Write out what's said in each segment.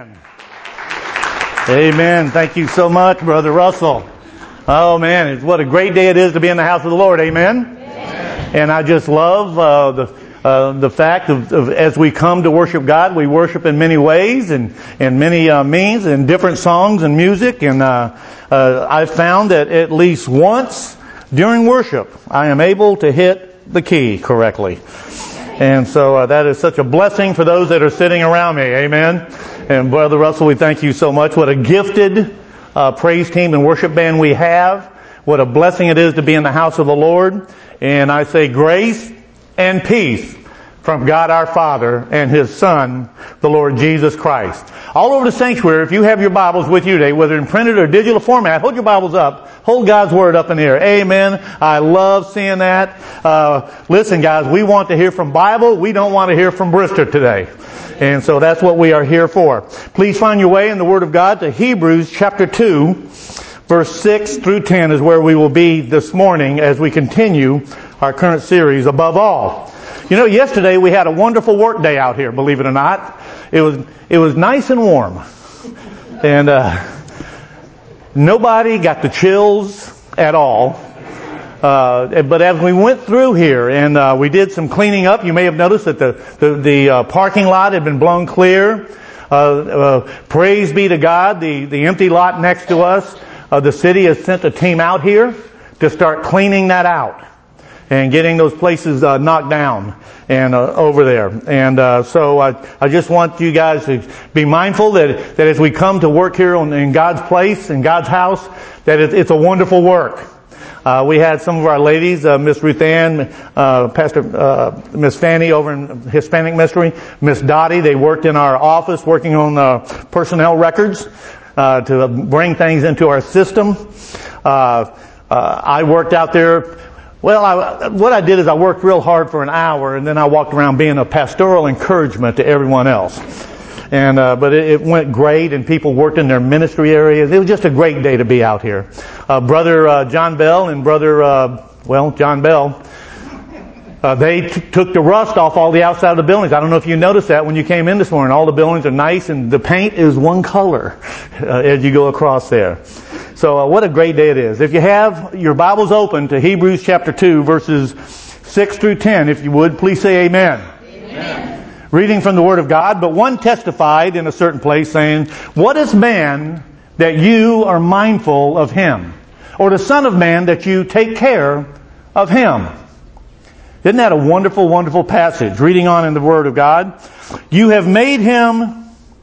Amen. Amen. Thank you so much, Brother Russell. Oh man, what a great day it is to be in the house of the Lord. Amen. Amen. And I just love the fact of as we come to worship God, we worship in many ways and many means and different songs and music. And I found that at least once during worship, I am able to hit the key correctly. And so that is such a blessing for those that are sitting around me. Amen. And Brother Russell, we thank you so much. What a gifted praise team and worship band we have. What a blessing it is to be in the house of the Lord. And I say grace and peace from God our Father and His Son, the Lord Jesus Christ. All over the sanctuary, if you have your Bibles with you today, whether in printed or digital format, hold your Bibles up. Hold God's Word up in the air. Amen. I love seeing that. Listen, guys, we want to hear from Bible. We don't want to hear from Brister today. And so that's what we are here for. Please find your way in the Word of God to Hebrews chapter 2, verse 6 through 10 is where we will be this morning as we continue our current series, Above All. You know, yesterday we had a wonderful work day out here, believe it or not. It was nice and warm. And nobody got the chills at all. But as we went through here and we did some cleaning up, you may have noticed that the parking lot had been blown clear. Praise be to God, the empty lot next to us, the city has sent a team out here to start cleaning that out and getting those places knocked down and over there. And so I just want you guys to be mindful that as we come to work here in God's place, in God's house, that it's a wonderful work. We had some of our ladies, Miss Ruth Ann, Miss Fanny over in Hispanic Ministry, Miss Dottie, they worked in our office working on personnel records to bring things into our system. I worked out there. Well, what I did is I worked real hard for an hour, and then I walked around being a pastoral encouragement to everyone else. And but it went great, and people worked in their ministry areas. It was just a great day to be out here. Brother John Bell and John Bell, they took the rust off all the outside of the buildings. I don't know if you noticed that when you came in this morning. All the buildings are nice, and the paint is one color as you go across there. So what a great day it is. If you have your Bibles open to Hebrews chapter 2, verses 6 through 10, if you would, please say amen. Amen. Reading from the Word of God, but one testified in a certain place saying, "What is man that you are mindful of him? Or the Son of Man that you take care of him?" Isn't that a wonderful, wonderful passage? Reading on in the Word of God. "You have made him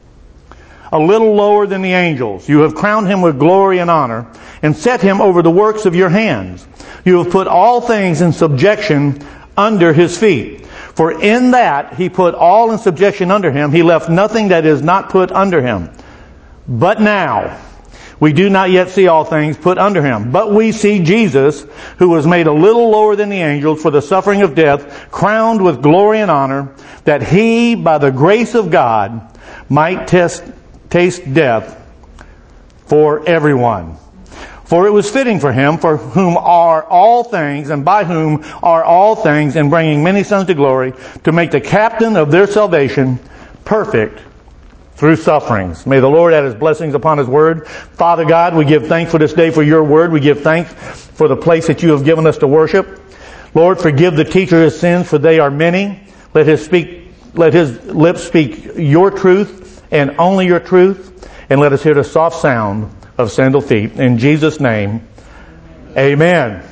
a little lower than the angels. You have crowned him with glory and honor and set him over the works of your hands. You have put all things in subjection under his feet. For in that he put all in subjection under him, he left nothing that is not put under him. But now we do not yet see all things put under him. But we see Jesus, who was made a little lower than the angels for the suffering of death, crowned with glory and honor, that he, by the grace of God, might taste death for everyone. For it was fitting for him, for whom are all things, and by whom are all things, in bringing many sons to glory, to make the captain of their salvation perfect through sufferings." May the Lord add His blessings upon His Word. Father God, we give thanks for this day for Your Word. We give thanks for the place that You have given us to worship. Lord, forgive the teacher his sins, for they are many. Let his lips speak Your truth and only Your truth. And let us hear the soft sound of sandal feet. In Jesus' name, amen.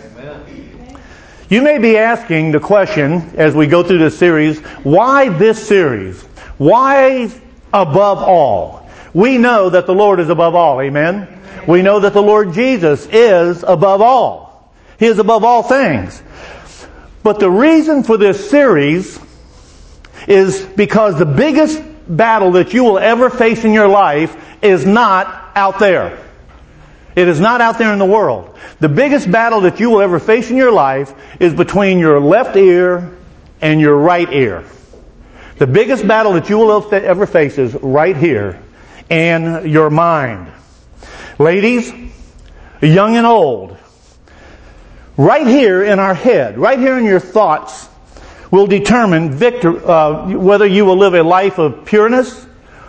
You may be asking the question as we go through this series, why this series? Why above all? We know that the Lord is above all. Amen. We know that the Lord Jesus is above all. He is above all things. But the reason for this series is because the biggest battle that you will ever face in your life is not out there. It is not out there in the world. The biggest battle that you will ever face in your life is between your left ear and your right ear. The biggest battle that you will ever face is right here in your mind. Ladies, young and old, right here in our head, right here in your thoughts, will determine whether you will live a life of pureness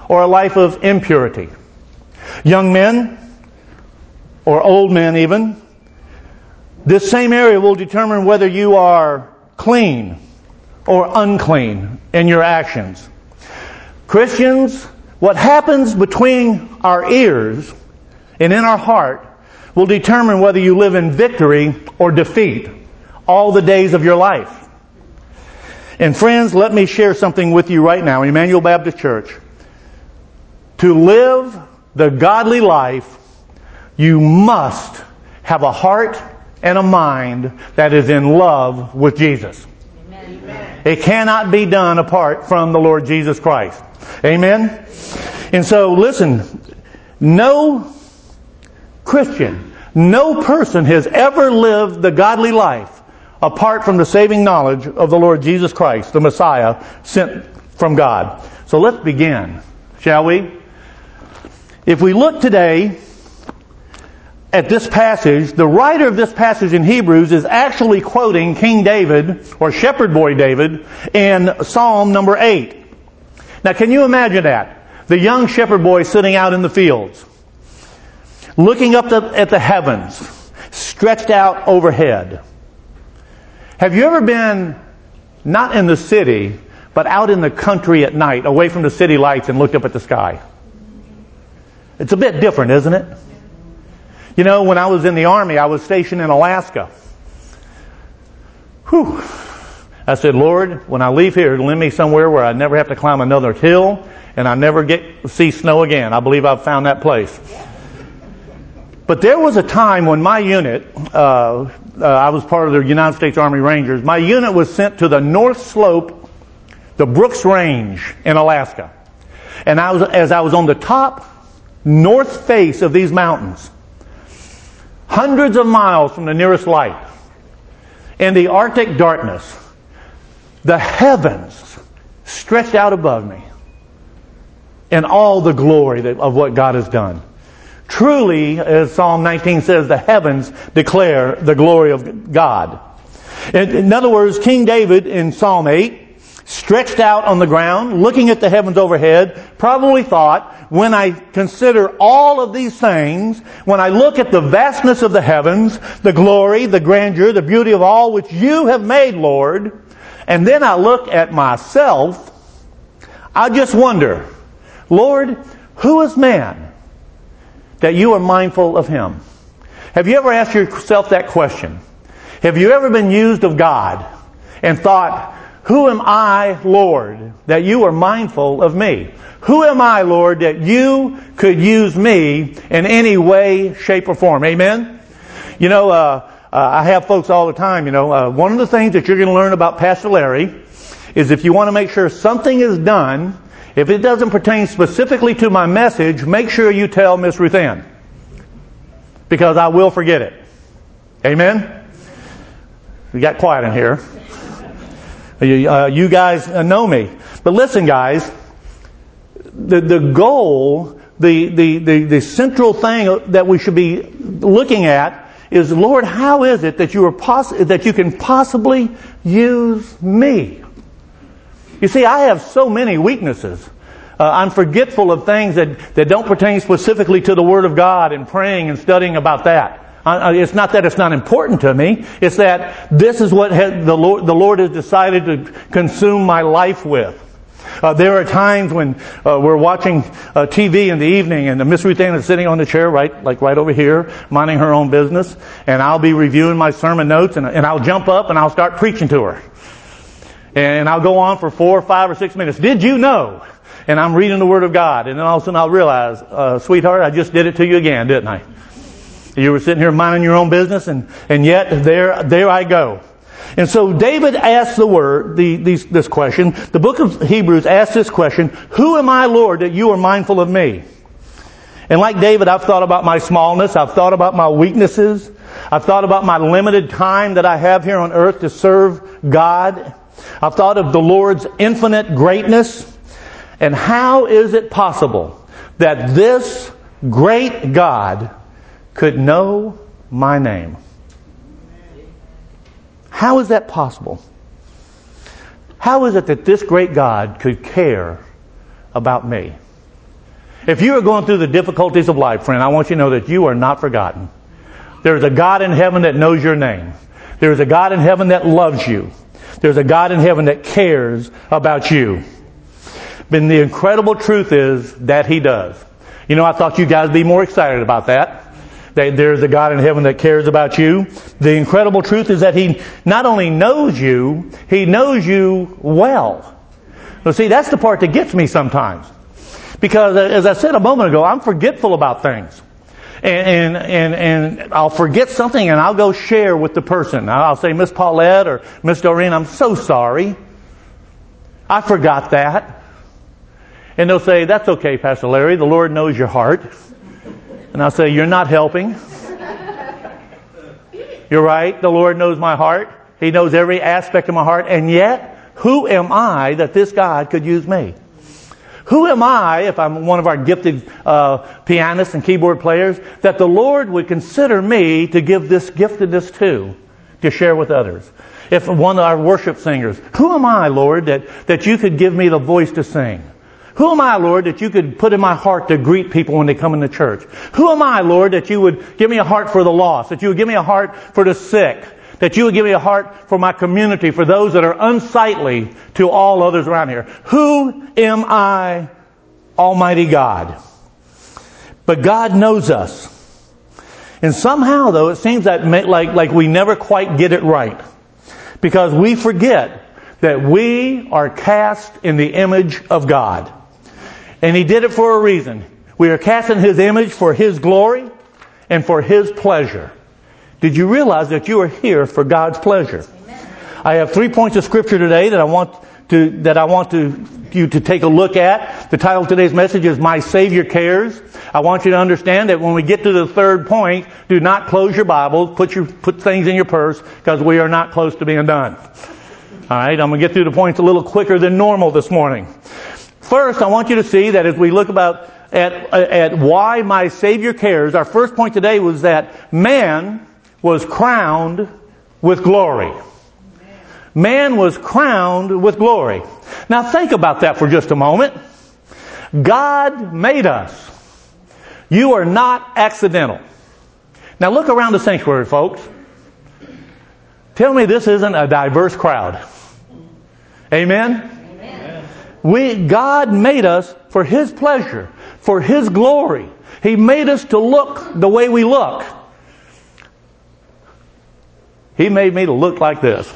or a life of impurity? Young men, or old men even, this same area will determine whether you are clean or unclean in your actions. Christians, what happens between our ears and in our heart will determine whether you live in victory or defeat all the days of your life. And friends, let me share something with you right now, Emmanuel Baptist Church. To live the godly life, you must have a heart and a mind that is in love with Jesus. Amen. It cannot be done apart from the Lord Jesus Christ. Amen? And so, listen, no Christian, no person has ever lived the godly life apart from the saving knowledge of the Lord Jesus Christ, the Messiah, sent from God. So let's begin, shall we? If we look today at this passage, the writer of this passage in Hebrews is actually quoting King David, or Shepherd Boy David, in Psalm number 8. Now can you imagine that? The young shepherd boy sitting out in the fields, looking up at the heavens, stretched out overhead. Have you ever been, not in the city, but out in the country at night, away from the city lights, and looked up at the sky? It's a bit different, isn't it? You know, when I was in the Army, I was stationed in Alaska. Whew. I said, Lord, when I leave here, lend me somewhere where I never have to climb another hill and I never see snow again. I believe I've found that place. But there was a time when my unit, I was part of the United States Army Rangers, my unit was sent to the North Slope, the Brooks Range in Alaska. And as I was on the top north face of these mountains, hundreds of miles from the nearest light, in the Arctic darkness, the heavens stretched out above me in all the glory of what God has done. Truly, as Psalm 19 says, the heavens declare the glory of God. In other words, King David in Psalm 8, stretched out on the ground, looking at the heavens overhead, probably thought, when I consider all of these things, when I look at the vastness of the heavens, the glory, the grandeur, the beauty of all which you have made, Lord, and then I look at myself, I just wonder, Lord, who is man that you are mindful of him? Have you ever asked yourself that question? Have you ever been used of God and thought, who am I, Lord, that you are mindful of me? Who am I, Lord, that you could use me in any way, shape, or form? Amen? You know, I have folks all the time, one of the things that you're going to learn about Pastor Larry is if you want to make sure something is done, if it doesn't pertain specifically to my message, make sure you tell Miss Ruth Ann. Because I will forget it. Amen? We got quiet in here. You guys know me. But listen, guys, the goal, the central thing that we should be looking at is, Lord, how is it that you can possibly use me? You see, I have so many weaknesses. I'm forgetful of things that don't pertain specifically to the Word of God and praying and studying about that. It's not that it's not important to me. It's that this is what the Lord has decided to consume my life with. There are times when we're watching TV in the evening and Miss Ruth Ann is sitting on the chair right over here, minding her own business, and I'll be reviewing my sermon notes and I'll jump up and I'll start preaching to her. And I'll go on for 4, 5, or 6 minutes. Did you know? And I'm reading the Word of God, and then all of a sudden I'll realize, sweetheart, I just did it to you again, didn't I? You were sitting here minding your own business, and yet there I go. And so David asked this question. The book of Hebrews asks this question: who am I, Lord, that you are mindful of me? And like David, I've thought about my smallness. I've thought about my weaknesses. I've thought about my limited time that I have here on earth to serve God. I've thought of the Lord's infinite greatness. And how is it possible that this great God could know my name? How is that possible? How is it that this great God could care about me? If you are going through the difficulties of life, friend, I want you to know that you are not forgotten. There's a God in heaven that knows your name. There's a God in heaven that loves you. There's a God in heaven that cares about you. But the incredible truth is that He does. You know, I thought you guys would be more excited about that. That there's a God in heaven that cares about you. The incredible truth is that He not only knows you, He knows you well. Well, see, that's the part that gets me sometimes. Because, as I said a moment ago, I'm forgetful about things. And I'll forget something and I'll go share with the person. I'll say, Miss Paulette or Miss Doreen, I'm so sorry. I forgot that. And they'll say, that's okay, Pastor Larry. The Lord knows your heart. And I'll say, you're not helping. You're right. The Lord knows my heart. He knows every aspect of my heart. And yet, who am I that this God could use me? Who am I, if I'm one of our gifted pianists and keyboard players, that the Lord would consider me to give this giftedness to share with others? If one of our worship singers, who am I, Lord, that you could give me the voice to sing? Who am I, Lord, that you could put in my heart to greet people when they come into church? Who am I, Lord, that you would give me a heart for the lost, that you would give me a heart for the sick, that you would give me a heart for my community, for those that are unsightly to all others around here? Who am I, Almighty God? But God knows us. And somehow, though, it seems that like we never quite get it right. Because we forget that we are cast in the image of God. And He did it for a reason. We are cast in His image for His glory and for His pleasure. Did you realize that you are here for God's pleasure? Amen. I have 3 points of Scripture today that I want you to take a look at. The title of today's message is My Savior Cares. I want you to understand that when we get to the third point, do not close your Bible. Put things in your purse, because we are not close to being done. All right, I'm going to get through the points a little quicker than normal this morning. First, I want you to see that as we look at why my Savior cares, our first point today was that man was crowned with glory. Man was crowned with glory. Now think about that for just a moment. God made us. You are not accidental. Now look around the sanctuary, folks. Tell me this isn't a diverse crowd. Amen? God made us for His pleasure, for His glory. He made us to look the way we look. He made me to look like this.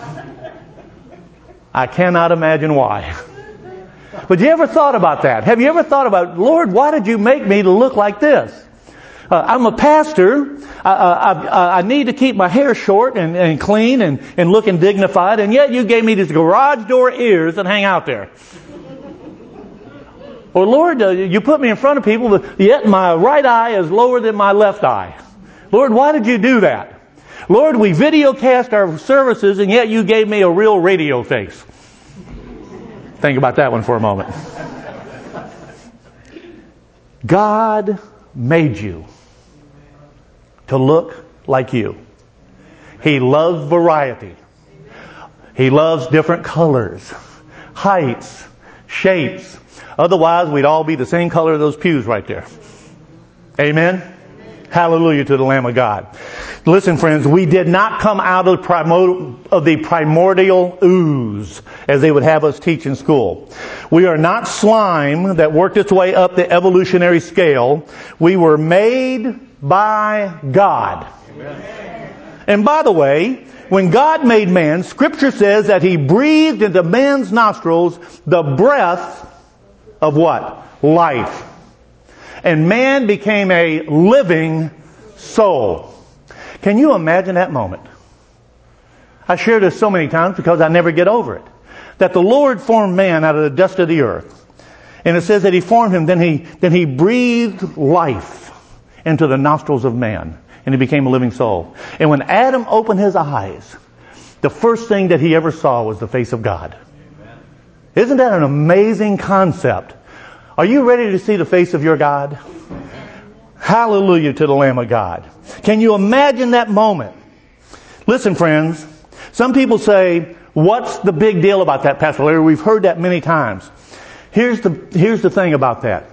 I cannot imagine why. But you ever thought about that? Have you ever thought about, Lord, why did you make me to look like this? I'm a pastor. I need to keep my hair short and clean and looking dignified, and yet you gave me these garage door ears that hang out there. Or Lord, you put me in front of people, but yet my right eye is lower than my left eye. Lord, why did you do that? Lord, we videocast our services, and yet you gave me a real radio face. Think about that one for a moment. God made you to look like you. He loves variety. He loves different colors, heights, shapes. Otherwise, we'd all be the same color of those pews right there. Amen? Hallelujah to the Lamb of God. Listen, friends, we did not come out of the primordial ooze, as they would have us teach in school. We are not slime that worked its way up the evolutionary scale. We were made by God. Amen. And by the way, when God made man, Scripture says that He breathed into man's nostrils the breath of what? Life. And man became a living soul. Can you imagine that moment? I share this so many times because I never get over it. That the Lord formed man out of the dust of the earth. And it says that He formed him, then he breathed life into the nostrils of man. And he became a living soul. And when Adam opened his eyes, the first thing that he ever saw was the face of God. Amen. Isn't that an amazing concept? Are you ready to see the face of your God? Hallelujah to the Lamb of God. Can you imagine that moment? Listen, friends, some people say, what's the big deal about that, Pastor Larry? We've heard that many times. Here's the thing about that.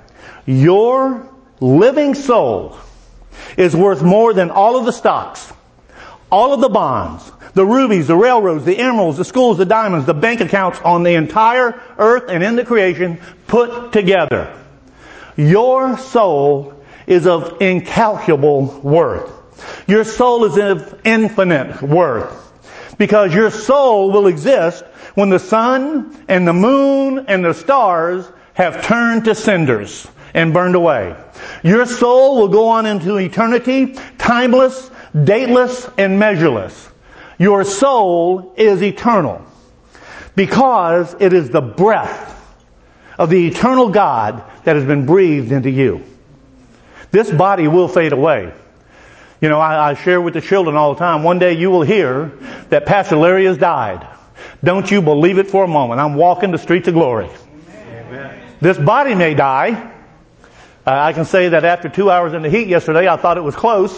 Your living soul is worth more than all of the stocks, all of the bonds, the rubies, the railroads, the emeralds, the schools, the diamonds, the bank accounts on the entire earth and in the creation put together. Your soul is of incalculable worth. Your soul is of infinite worth. Because your soul will exist when the sun and the moon and the stars have turned to cinders and burned away. Your soul will go on into eternity, timeless, dateless, and measureless. Your soul is eternal because it is the breath of the eternal God that has been breathed into you. This body will fade away. You know, I share with the children all the time, one day you will hear that Pastor Larry has died. Don't you believe it for a moment. I'm walking the streets of glory. Amen. This body may die. I can say that after 2 hours in the heat yesterday, I thought it was close.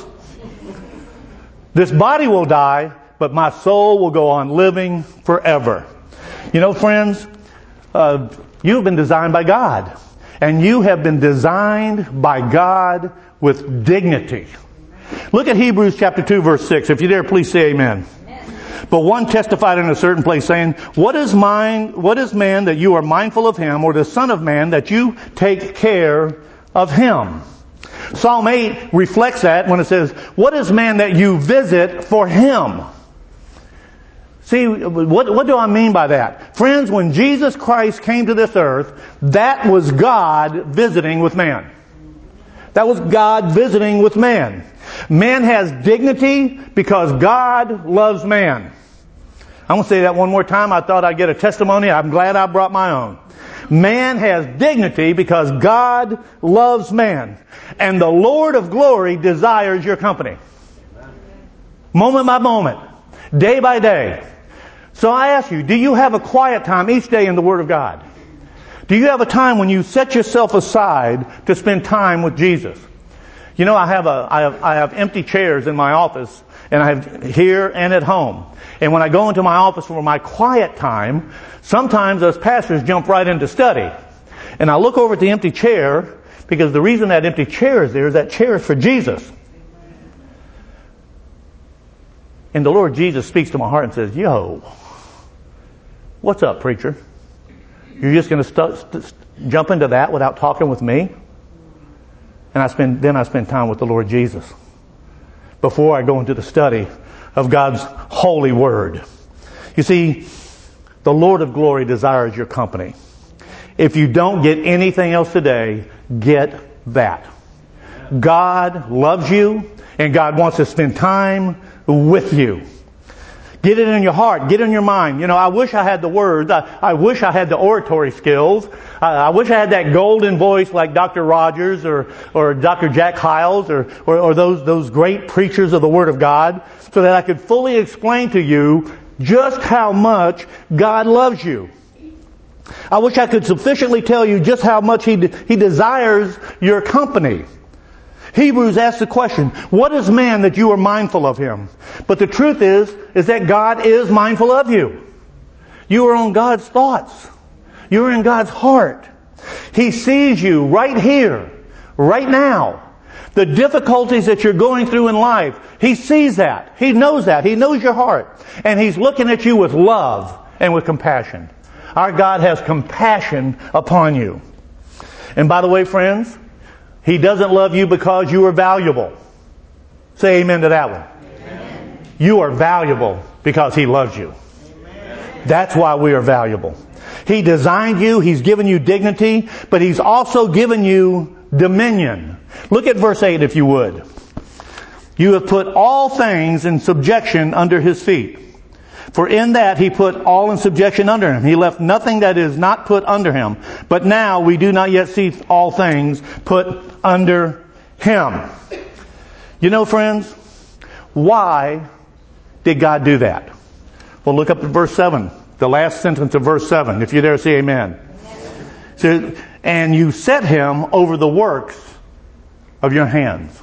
This body will die, but my soul will go on living forever. You know, friends, you've been designed by God. And you have been designed by God with dignity. Look at Hebrews chapter 2 verse 6. If you dare, please say amen. But one testified in a certain place, saying, What is man that you are mindful of him, or the Son of Man that you take care of him? Psalm 8 reflects that when it says, What is man that you visit for him? See, what do I mean by that? Friends, when Jesus Christ came to this earth, that was God visiting with man. That was God visiting with man. Man has dignity because God loves man. I'm going to say that one more time. I thought I'd get a testimony. I'm glad I brought my own. Man has dignity because God loves man. And the Lord of glory desires your company. Moment by moment. Day by day. So I ask you, do you have a quiet time each day in the Word of God? Do you have a time when you set yourself aside to spend time with Jesus? You know, I have empty chairs in my office, and I have here and at home. And when I go into my office for my quiet time, sometimes us pastors jump right into study. And I look over at the empty chair, because the reason that empty chair is there is that chair is for Jesus. And the Lord Jesus speaks to my heart and says, Yo, what's up, preacher? You're just going to jump into that without talking with me? And I spend time with the Lord Jesus before I go into the study of God's holy word. You see, the Lord of glory desires your company. If you don't get anything else today, get that. God loves you, and God wants to spend time with you. Get it in your heart. Get it in your mind. You know, I wish I had the words. I wish I had the oratory skills. I wish I had that golden voice like Dr. Rogers or Dr. Jack Hyles or those great preachers of the Word of God, so that I could fully explain to you just how much God loves you. I wish I could sufficiently tell you just how much He desires your company. Hebrews asks the question, what is man that you are mindful of him? But the truth is that God is mindful of you. You are on God's thoughts. You're in God's heart. He sees you right here, right now. The difficulties that you're going through in life, He sees that. He knows that. He knows your heart. And He's looking at you with love and with compassion. Our God has compassion upon you. And by the way, friends, He doesn't love you because you are valuable. Say amen to that one. Amen. You are valuable because He loves you. Amen. That's why we are valuable. He designed you. He's given you dignity, but He's also given you dominion. Look at verse 8 if you would. You have put all things in subjection under His feet. For in that He put all in subjection under Him. He left nothing that is not put under Him. But now we do not yet see all things put under Him. You know, friends, why did God do that? Well, look up at verse 7. The last sentence of verse 7. If you dare say amen. So, and you set Him over the works of your hands.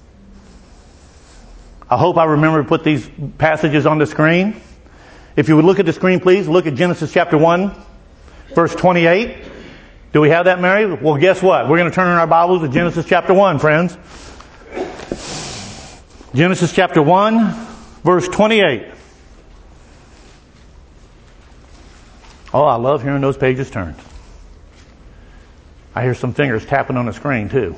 I hope I remember to put these passages on the screen. If you would look at the screen, please. Look at Genesis chapter 1, verse 28. Do we have that, Mary? Well, guess what? We're going to turn in our Bibles to Genesis chapter 1, friends. Genesis chapter 1, verse 28. Oh, I love hearing those pages turned. I hear some fingers tapping on the screen, too.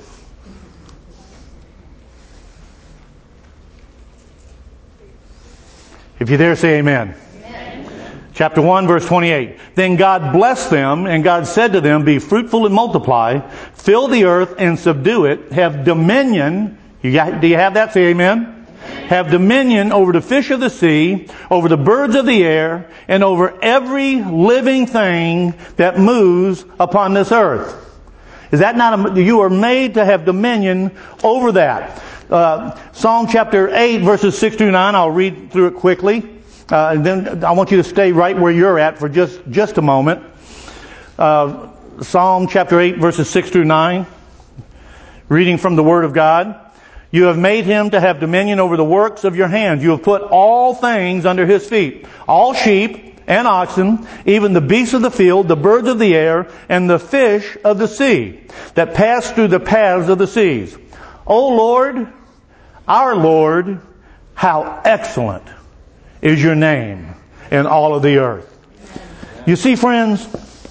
If you're there, say amen. Chapter 1, verse 28. Then God blessed them, and God said to them, be fruitful and multiply, fill the earth and subdue it, have dominion. Do you have that? Say amen. Have dominion over the fish of the sea, over the birds of the air, and over every living thing that moves upon this earth. Is that not you are made to have dominion over that. Psalm chapter 8, verses 6 through 9, I'll read through it quickly. And then I want you to stay right where you're at for just a moment. Psalm chapter 8, verses 6 through 9. Reading from the Word of God. You have made him to have dominion over the works of your hands. You have put all things under his feet. All sheep and oxen, even the beasts of the field, the birds of the air, and the fish of the sea, that pass through the paths of the seas. O Lord, our Lord, how excellent is your name in all of the earth. You see, friends,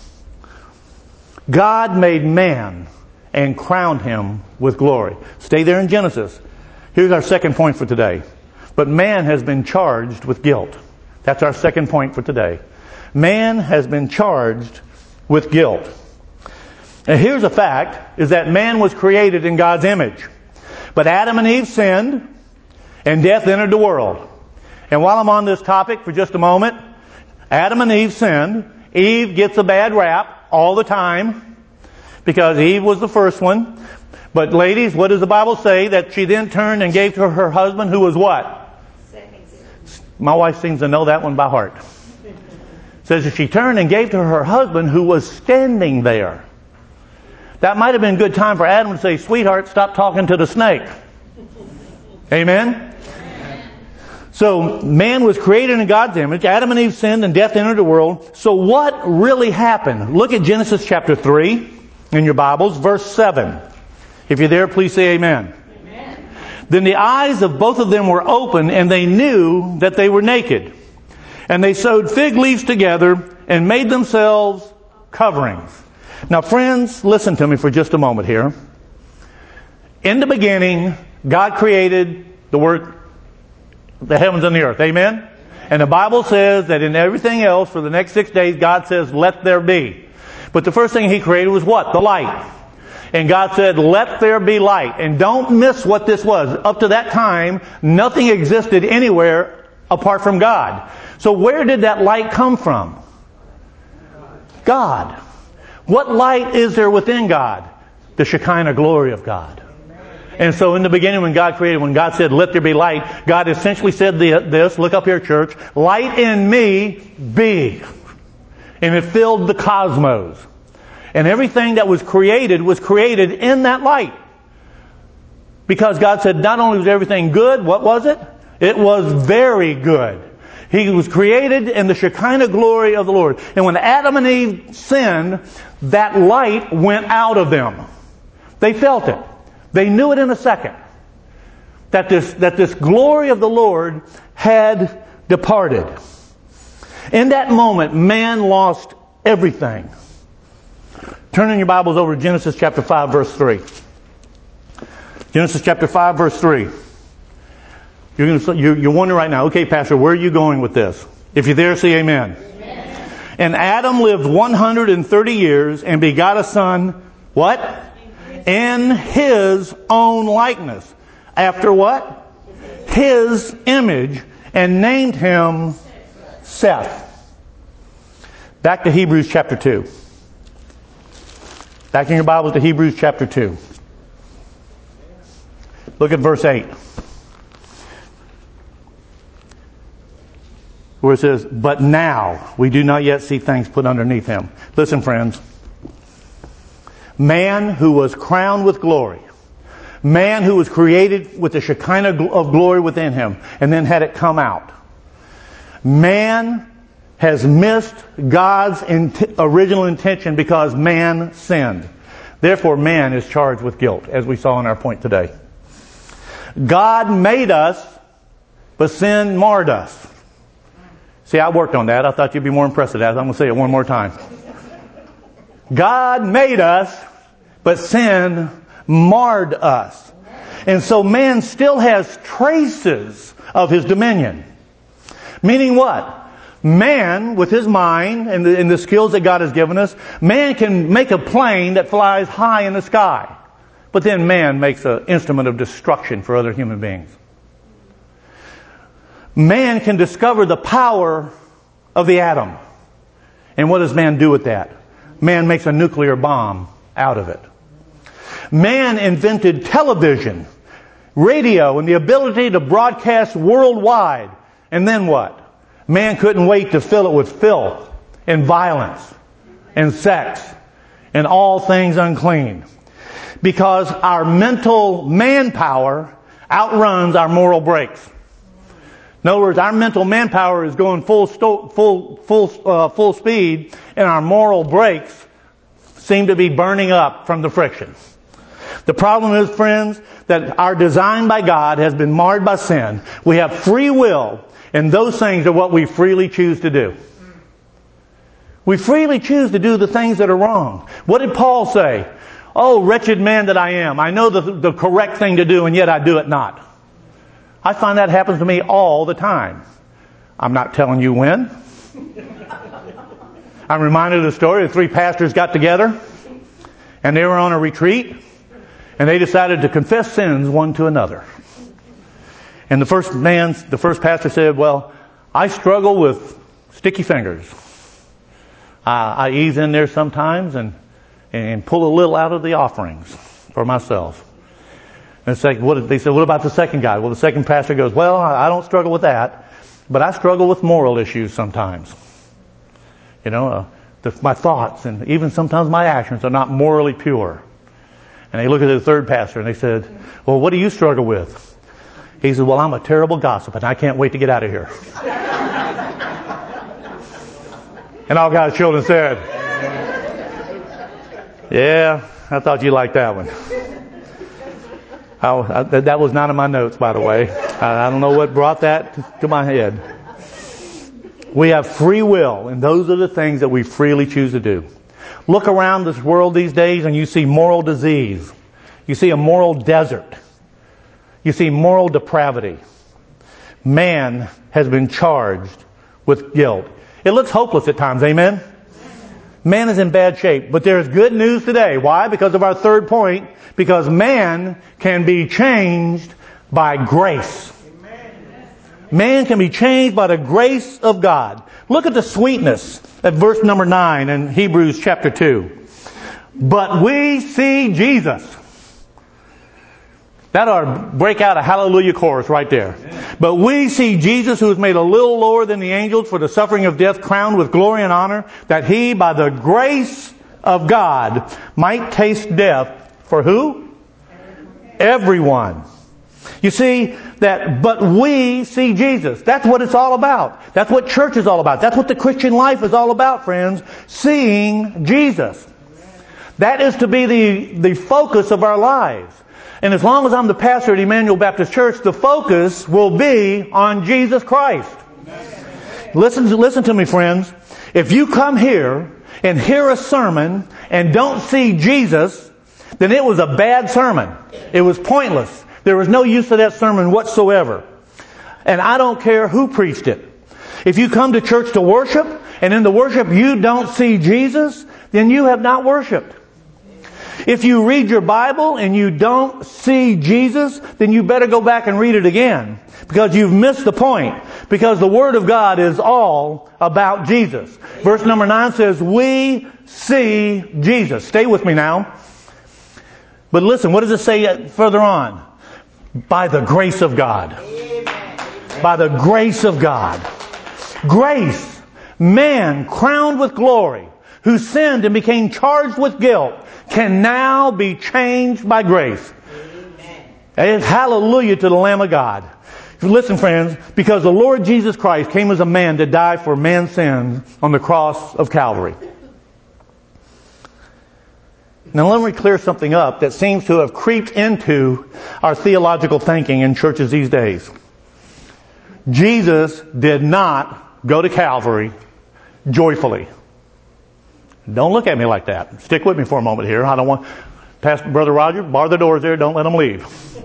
God made man and crowned him with glory. Stay there in Genesis. Here's our second point for today. But man has been charged with guilt. That's our second point for today. Man has been charged with guilt. And here's a fact, is that man was created in God's image. But Adam and Eve sinned, and death entered the world. And while I'm on this topic for just a moment, Adam and Eve sinned. Eve gets a bad rap all the time because Eve was the first one. But ladies, what does the Bible say? That she then turned and gave to her husband who was what? My wife seems to know that one by heart. It says that she turned and gave to her husband who was standing there. That might have been a good time for Adam to say, sweetheart, stop talking to the snake. Amen? So, man was created in God's image. Adam and Eve sinned and death entered the world. So what really happened? Look at Genesis chapter 3 in your Bibles, verse 7. If you're there, please say amen. Amen. Then the eyes of both of them were open, and they knew that they were naked. And they sewed fig leaves together and made themselves coverings. Now, friends, listen to me for just a moment here. In the beginning, God created the heavens and the earth. Amen? And the Bible says that in everything else, for the next 6 days, God says, let there be. But the first thing He created was what? The light. And God said, let there be light. And don't miss what this was. Up to that time, nothing existed anywhere apart from God. So where did that light come from? God. What light is there within God? The Shekinah glory of God. And so in the beginning when God said, let there be light, God essentially said this, look up here, church, light in me be. And it filled the cosmos. And everything that was created in that light. Because God said not only was everything good, what was it? It was very good. He was created in the Shekinah glory of the Lord. And when Adam and Eve sinned, that light went out of them. They felt it. They knew it in a second. That this glory of the Lord had departed. In that moment, man lost everything. Turn in your Bibles over to Genesis chapter 5, verse 3. Genesis chapter 5, verse 3. You're wondering right now, okay, Pastor, where are you going with this? If you're there, say amen. Amen. And Adam lived 130 years and begot a son, what? In his own likeness. After what? His image. And named him Seth. Back to Hebrews chapter 2. Back in your Bible to Hebrews chapter 2. Look at verse 8. Where it says, but now we do not yet see things put underneath him. Listen, friends. Man who was crowned with glory. Man who was created with the Shekinah of glory within him and then had it come out. Man has missed God's original intention because man sinned. Therefore, man is charged with guilt, as we saw in our point today. God made us, but sin marred us. See, I worked on that. I thought you'd be more impressed with that. I'm going to say it one more time. God made us, but sin marred us. And so man still has traces of his dominion. Meaning what? Man, with his mind and the skills that God has given us, man can make a plane that flies high in the sky. But then man makes an instrument of destruction for other human beings. Man can discover the power of the atom. And what does man do with that? Man makes a nuclear bomb out of it. Man invented television, radio, and the ability to broadcast worldwide. And then what? Man couldn't wait to fill it with filth and violence and sex and all things unclean. Because our mental manpower outruns our moral brakes. In other words, our mental manpower is going full speed, and our moral brakes seem to be burning up from the friction. The problem is, friends, that our design by God has been marred by sin. We have free will, and those things are what we freely choose to do. We freely choose to do the things that are wrong. What did Paul say? Oh, wretched man that I am. I know the correct thing to do, and yet I do it not. I find that happens to me all the time. I'm not telling you when. I'm reminded of the story of 3 pastors got together, and they were on a retreat, and they decided to confess sins one to another. And the first pastor said, well, I struggle with sticky fingers. I ease in there sometimes and pull a little out of the offerings for myself. And they said, what about the second guy? Well, the second pastor goes, well, I don't struggle with that, but I struggle with moral issues sometimes. My thoughts and even sometimes my actions are not morally pure. And they look at the third pastor and they said, well, what do you struggle with? He said, well, I'm a terrible gossip and I can't wait to get out of here. And all God's children said, yeah, I thought you liked that one. That was not in my notes, by the way. I don't know what brought that to my head. We have free will, and those are the things that we freely choose to do. Look around this world these days and you see moral disease. You see a moral desert. You see moral depravity. Man has been charged with guilt. It looks hopeless at times, amen? Man is in bad shape. But there's good news today. Why? Because of our third point. Because man can be changed by grace. Man can be changed by the grace of God. Look at the sweetness at verse number 9 in Hebrews chapter 2. But we see Jesus. That ought to break out a hallelujah chorus right there. But we see Jesus, who is made a little lower than the angels for the suffering of death, crowned with glory and honor, that he, by the grace of God, might taste death for who? Everyone. You see, but we see Jesus. That's what it's all about. That's what church is all about. That's what the Christian life is all about, friends. Seeing Jesus. That is to be the focus of our lives. And as long as I'm the pastor at Emmanuel Baptist Church, the focus will be on Jesus Christ. Listen to me, friends. If you come here and hear a sermon and don't see Jesus, then it was a bad sermon. It was pointless. There was no use of that sermon whatsoever. And I don't care who preached it. If you come to church to worship, and in the worship you don't see Jesus, then you have not worshiped. If you read your Bible and you don't see Jesus, then you better go back and read it again. Because you've missed the point. Because the Word of God is all about Jesus. Verse number 9 says, we see Jesus. Stay with me now. But listen, what does it say further on? By the grace of God. By the grace of God. Grace. Man crowned with glory, who sinned and became charged with guilt, can now be changed by grace. And hallelujah to the Lamb of God. Listen, friends, because the Lord Jesus Christ came as a man to die for man's sins on the cross of Calvary. Now let me clear something up that seems to have creeped into our theological thinking in churches these days. Jesus did not go to Calvary joyfully. Don't look at me like that. Stick with me for a moment here. I don't want... Pastor Brother Roger, bar the doors there. Don't let them leave.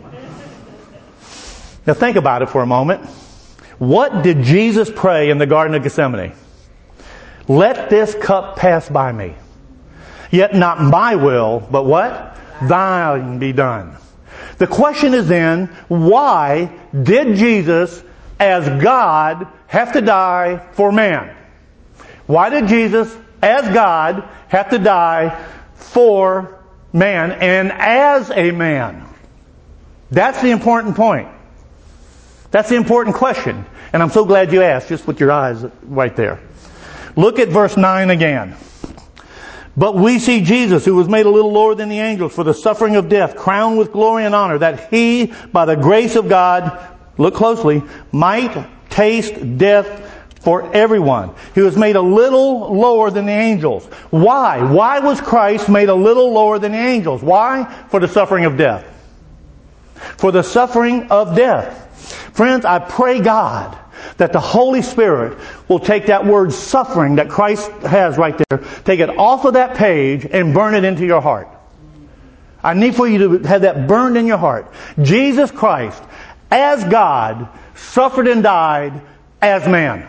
Now think about it for a moment. What did Jesus pray in the Garden of Gethsemane? Let this cup pass by me. Yet not my will, but what? Thine be done. The question is then, why did Jesus, as God, have to die for man? Why did Jesus, as God, have to die for man and as a man? That's the important point. That's the important question. And I'm so glad you asked, just with your eyes right there. Look at verse 9 again. But we see Jesus, who was made a little lower than the angels for the suffering of death, crowned with glory and honor, that he, by the grace of God, look closely, might taste death for everyone. He was made a little lower than the angels. Why? Why was Christ made a little lower than the angels? Why? For the suffering of death. For the suffering of death. Friends, I pray God that the Holy Spirit will take that word suffering that Christ has right there, take it off of that page and burn it into your heart. I need for you to have that burned in your heart. Jesus Christ, as God, suffered and died as man.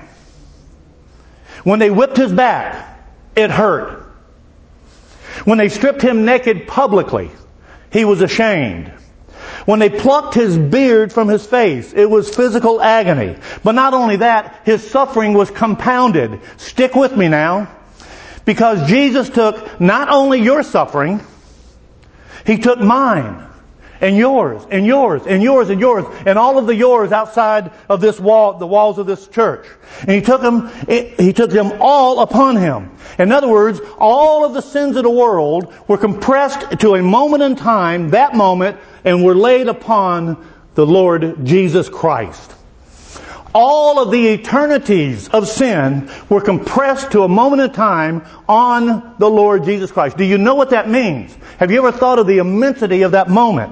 When they whipped his back, it hurt. When they stripped him naked publicly, he was ashamed. When they plucked his beard from his face, it was physical agony. But not only that, his suffering was compounded. Stick with me now. Because Jesus took not only your suffering, he took mine. And yours, and yours, and yours, and yours, and all of the yours outside of this wall, the walls of this church. And he took them all upon him. In other words, all of the sins of the world were compressed to a moment in time, that moment, and were laid upon the Lord Jesus Christ. All of the eternities of sin were compressed to a moment in time on the Lord Jesus Christ. Do you know what that means? Have you ever thought of the immensity of that moment?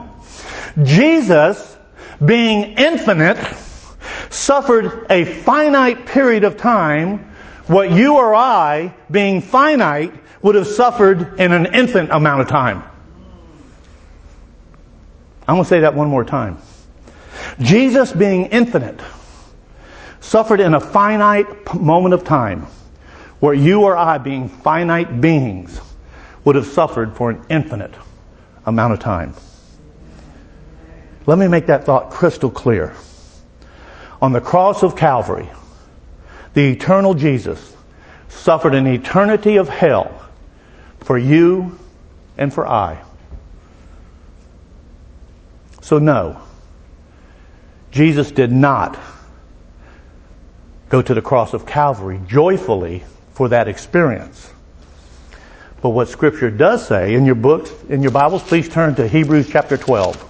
Jesus, being infinite, suffered a finite period of time. What you or I, being finite, would have suffered in an infinite amount of time. I'm going to say that one more time. Jesus, being infinite, suffered in a finite moment of time, where you or I, being finite beings, would have suffered for an infinite amount of time. Let me make that thought crystal clear. On the cross of Calvary, the eternal Jesus suffered an eternity of hell for you and for I. So no, Jesus did not go to the cross of Calvary joyfully for that experience. But what Scripture does say in your books, in your Bibles, please turn to Hebrews chapter 12.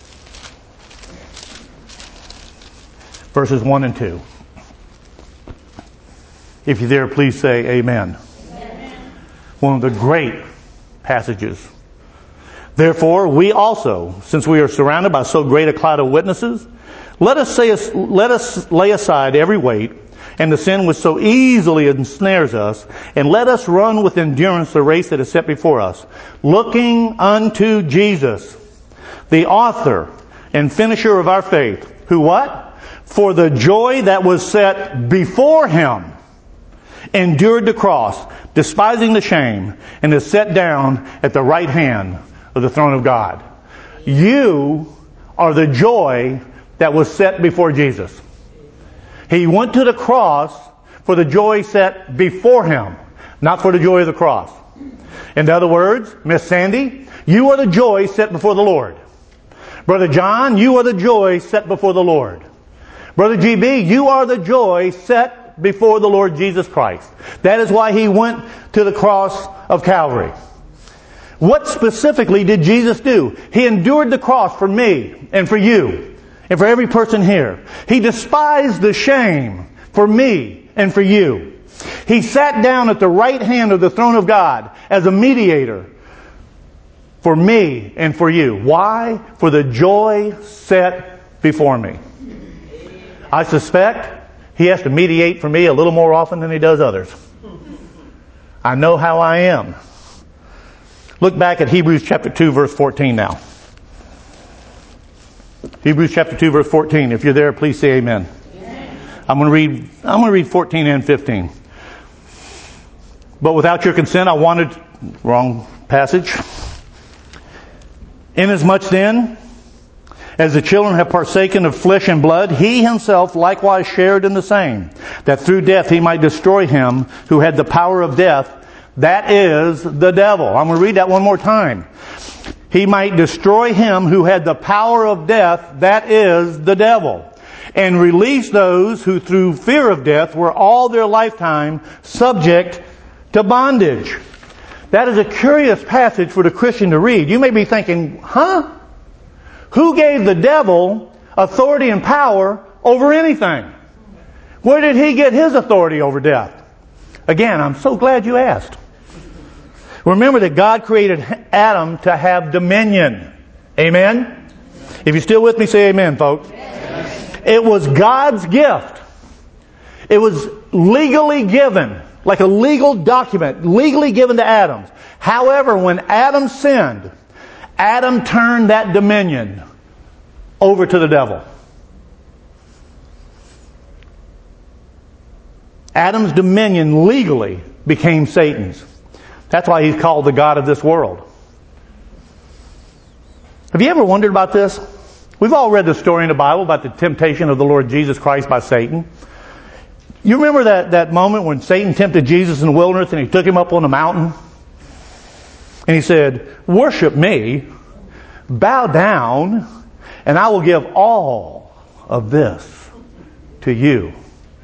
Verses 1 and 2. If you're there, please say amen. Amen. One of the great passages. Therefore, we also, since we are surrounded by so great a cloud of witnesses, let us lay aside every weight and the sin which so easily ensnares us, and let us run with endurance the race that is set before us, looking unto Jesus, the author and finisher of our faith, who what? For the joy that was set before him, endured the cross, despising the shame, and is set down at the right hand of the throne of God. You are the joy that was set before Jesus. He went to the cross for the joy set before him, not for the joy of the cross. In other words, Miss Sandy, you are the joy set before the Lord. Brother John, you are the joy set before the Lord. Brother GB, you are the joy set before the Lord Jesus Christ. That is why he went to the cross of Calvary. What specifically did Jesus do? He endured the cross for me and for you. and for every person here. He despised the shame for me and for you. He sat down at the right hand of the throne of God as a mediator for me and for you. Why? For the joy set before me. I suspect He has to mediate for me a little more often than He does others. I know how I am. Look back at Hebrews chapter 2 verse 14 now. Hebrews chapter 2 verse 14. If you're there, please say amen. I'm going to read 14 and 15. But without your consent, I wanted... Wrong passage. Inasmuch then, as the children have partaken of flesh and blood, He Himself likewise shared in the same, that through death He might destroy him who had the power of death, that is, the devil. I'm going to read that one more time. He might destroy him who had the power of death, that is, the devil, and release those who through fear of death were all their lifetime subject to bondage. That is a curious passage for the Christian to read. You may be thinking, huh? Who gave the devil authority and power over anything? Where did he get his authority over death? Again, I'm so glad you asked. Remember that God created Adam to have dominion. Amen? If you're still with me, say amen, folks. Amen. It was God's gift. It was legally given, like a legal document, legally given to Adam. However, when Adam sinned, Adam turned that dominion over to the devil. Adam's dominion legally became Satan's. That's why he's called the God of this world. Have you ever wondered about this? We've all read the story in the Bible about the temptation of the Lord Jesus Christ by Satan. You remember that moment when Satan tempted Jesus in the wilderness and he took him up on a mountain? And he said, worship me, bow down, and I will give all of this to you.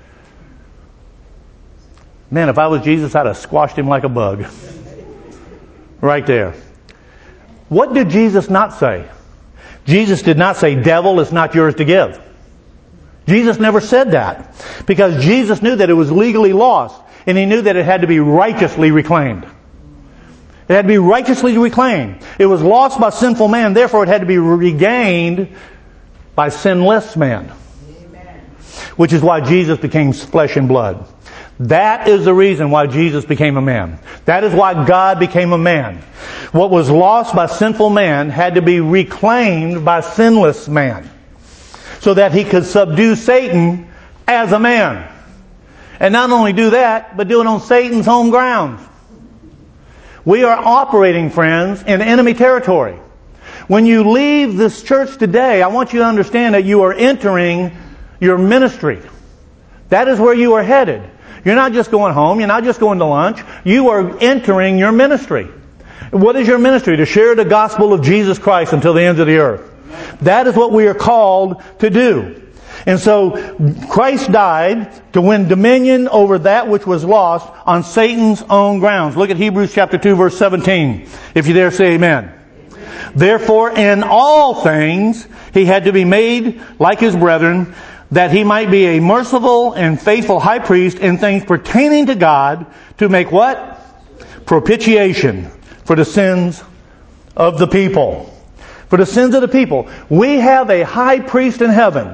Man, if I was Jesus, I'd have squashed him like a bug. Right there. What did Jesus not say? Jesus did not say, devil, it's not yours to give. Jesus never said that. Because Jesus knew that it was legally lost. And He knew that it had to be righteously reclaimed. It had to be righteously reclaimed. It was lost by sinful man, therefore it had to be regained by sinless man. Amen. Which is why Jesus became flesh and blood. That is the reason why Jesus became a man. That is why God became a man. What was lost by sinful man had to be reclaimed by sinless man, so that He could subdue Satan as a man. And not only do that, but do it on Satan's home grounds. We are operating, friends, in enemy territory. When you leave this church today, I want you to understand that you are entering your ministry. That is where you are headed. You're not just going home. You're not just going to lunch. You are entering your ministry. What is your ministry? To share the gospel of Jesus Christ until the ends of the earth. That is what we are called to do. And so Christ died to win dominion over that which was lost on Satan's own grounds. Look at Hebrews chapter 2 verse 17. If you dare say amen. Therefore in all things He had to be made like His brethren, that He might be a merciful and faithful high priest in things pertaining to God, to make what? Propitiation for the sins of the people. For the sins of the people. We have a high priest in heaven.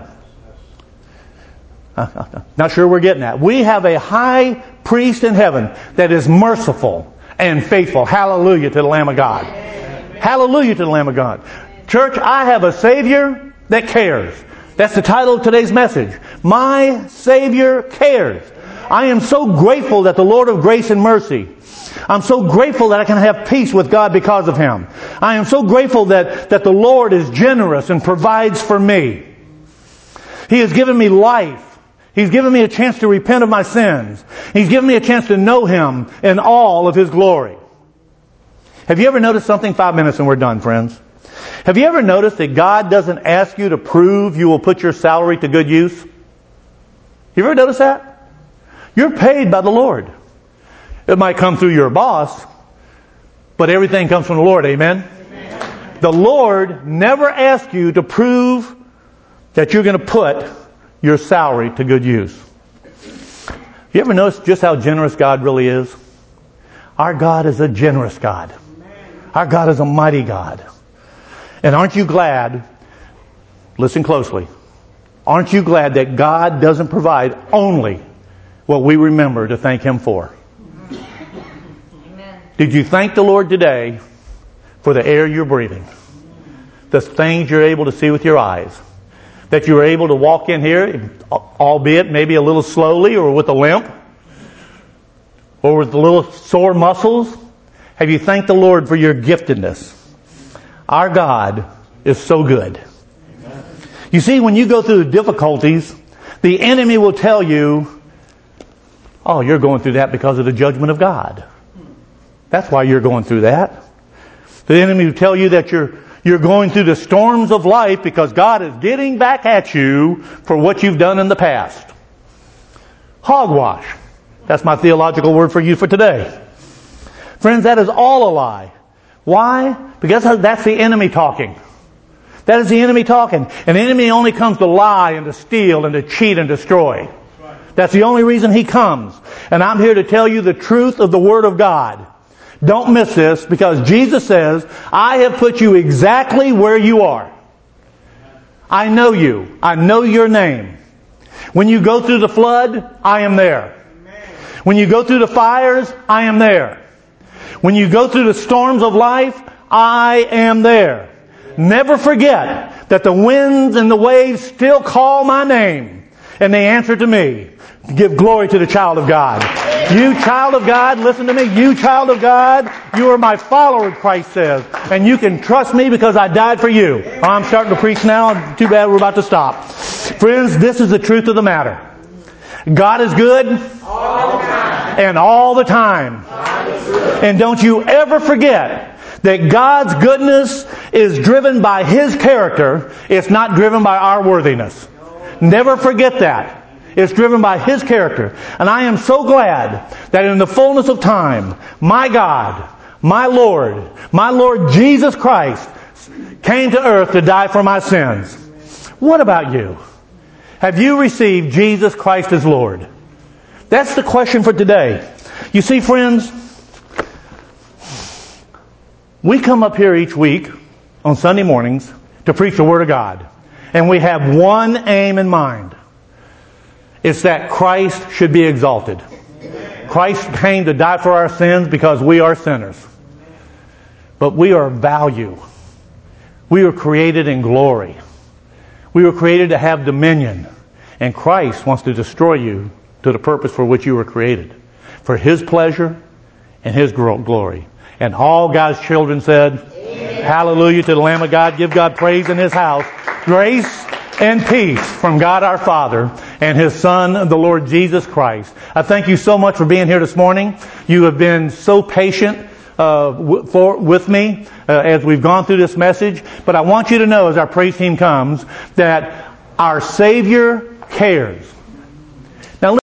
Not sure we're getting that. We have a high priest in heaven that is merciful and faithful. Hallelujah to the Lamb of God. Hallelujah to the Lamb of God. Church, I have a Savior that cares. That's the title of today's message. My Savior cares. I am so grateful that the Lord of grace and mercy, I'm so grateful that I can have peace with God because of Him. I am so grateful that the Lord is generous and provides for me. He has given me life. He's given me a chance to repent of my sins. He's given me a chance to know Him in all of His glory. Have you ever noticed something? 5 minutes and we're done, friends. Have you ever noticed that God doesn't ask you to prove you will put your salary to good use? You ever noticed that? You're paid by the Lord. It might come through your boss, but everything comes from the Lord. Amen? Amen. The Lord never asks you to prove that you're going to put your salary to good use. You ever notice just how generous God really is? Our God is a generous God. Our God is a mighty God. And aren't you glad, listen closely, aren't you glad that God doesn't provide only what we remember to thank Him for? Amen. Did you thank the Lord today for the air you're breathing? The things you're able to see with your eyes? That you were able to walk in here, albeit maybe a little slowly or with a limp, or with a little sore muscles? Have you thanked the Lord for your giftedness? Our God is so good. You see, when you go through the difficulties, the enemy will tell you, oh, you're going through that because of the judgment of God. That's why you're going through that. The enemy will tell you that you're going through the storms of life because God is getting back at you for what you've done in the past. Hogwash. That's my theological word for you for today. Friends, that is all a lie. Why? Because that's the enemy talking. That is the enemy talking. And the enemy only comes to lie and to steal and to cheat and destroy. That's the only reason he comes. And I'm here to tell you the truth of the Word of God. Don't miss this, because Jesus says, I have put you exactly where you are. I know you. I know your name. When you go through the flood, I am there. When you go through the fires, I am there. When you go through the storms of life, I am there. Never forget that the winds and the waves still call my name, and they answer to me. Give glory to the child of God. You child of God, listen to me. You child of God, you are my follower, Christ says. And you can trust me because I died for you. I'm starting to preach now. Too bad we're about to stop. Friends, this is the truth of the matter. God is good all the time. And all the time. And don't you ever forget that God's goodness is driven by His character. It's not driven by our worthiness. Never forget that. It's driven by His character. And I am so glad that in the fullness of time, my God, my Lord Jesus Christ came to earth to die for my sins. What about you? Have you received Jesus Christ as Lord? That's the question for today. You see, friends, we come up here each week on Sunday mornings to preach the Word of God. And we have one aim in mind. It's that Christ should be exalted. Christ came to die for our sins because we are sinners. But we are of value. We were created in glory. We were created to have dominion. And Christ wants to destroy you to the purpose for which you were created. For His pleasure and His glory. And all God's children said, Amen. Hallelujah to the Lamb of God. Give God praise in His house. Grace and peace from God our Father and His Son, the Lord Jesus Christ. I thank you so much for being here this morning. You have been so patient with me as we've gone through this message. But I want you to know, as our praise team comes, that our Savior cares.